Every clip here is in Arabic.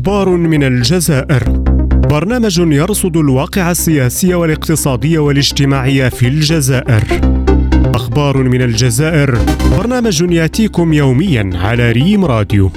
أخبار من الجزائر. برنامج يرصد الواقع السياسي والاقتصادي والاجتماعي في الجزائر. أخبار من الجزائر، برنامج يأتيكم يوميا على ريم راديو.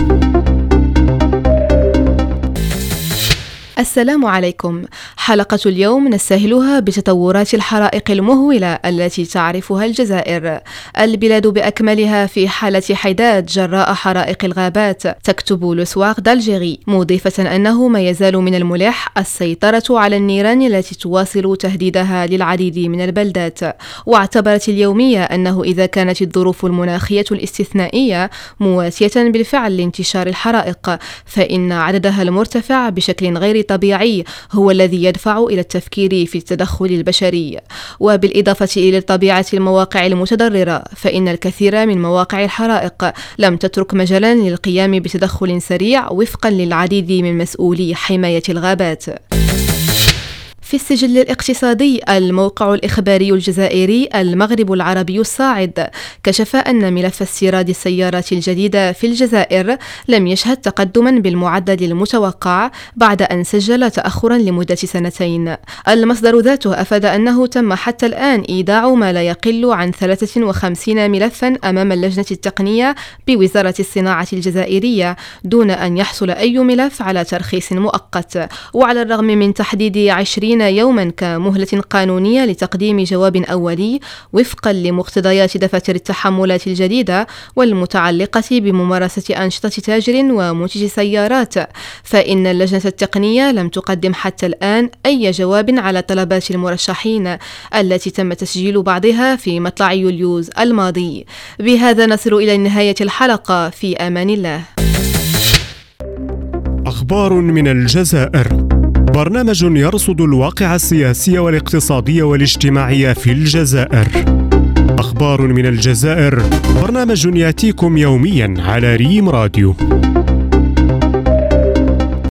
السلام عليكم. حلقة اليوم نستهلها بتطورات الحرائق المهولة التي تعرفها الجزائر. البلاد بأكملها في حالة حداد جراء حرائق الغابات، تكتب لوسواق دالجيري، مضيفة أنه ما يزال من الملح السيطرة على النيران التي تواصل تهديدها للعديد من البلدات. واعتبرت اليومية أنه إذا كانت الظروف المناخية الاستثنائية مواتية بالفعل لانتشار الحرائق، فإن عددها المرتفع بشكل غير طبيعي هو الذي يدفع إلى التفكير في التدخل البشري. وبالإضافة إلى طبيعة المواقع المتضررة، فإن الكثير من مواقع الحرائق لم تترك مجالا للقيام بتدخل سريع وفقا للعديد من مسؤولي حماية الغابات. في السجل الاقتصادي، الموقع الإخباري الجزائري المغرب العربي الصاعد كشف أن ملف استيراد السيارات الجديدة في الجزائر لم يشهد تقدما بالمعدل المتوقع بعد أن سجل تأخرا لمدة 2 سنين. المصدر ذاته أفاد أنه تم حتى الآن إيداع ما لا يقل عن 53 ملفا أمام اللجنة التقنية بوزارة الصناعة الجزائرية دون أن يحصل أي ملف على ترخيص مؤقت. وعلى الرغم من تحديد 20 يوما كمهلة قانونية لتقديم جواب أولي وفقا لمقتضيات دفاتر التحملات الجديدة والمتعلقة بممارسة أنشطة تاجر ومنتج سيارات، فإن اللجنة التقنية لم تقدم حتى الآن أي جواب على طلبات المرشحين التي تم تسجيل بعضها في مطلع يوليوز الماضي. بهذا نصل إلى نهاية الحلقة، في أمان الله. أخبار من الجزائر، برنامج يرصد الواقع السياسي والاقتصادي والاجتماعي في الجزائر. أخبار من الجزائر، برنامج يأتيكم يوميا على ريم راديو.